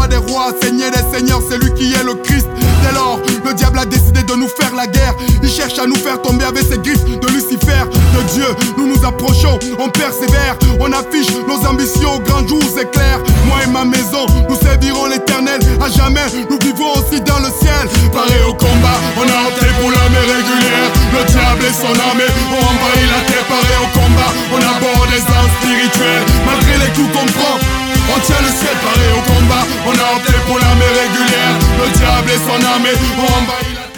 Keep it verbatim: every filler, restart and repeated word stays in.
roi des rois, seigneur des seigneurs, c'est lui qui est le Christ. Dès lors, le diable a décidé de nous faire la guerre. Il cherche à nous faire tomber avec ses griffes de Lucifer. De Dieu, nous nous approchons, on persévère. On affiche nos ambitions, grand jour éclair. Moi et ma maison, nous servirons l'éternel. À jamais, nous vivrons aussi dans le ciel. Paré au combat, on a entré pour l'armée régulière. Le diable et son armée ont envahi la terre. Paré au combat, on aborde les armes spirituelles. Malgré les coups qu'on prend, on tient le ciel. Paré au combat, on a entré pour l'armée régulière. Le diable et son armée ont envahi la terre.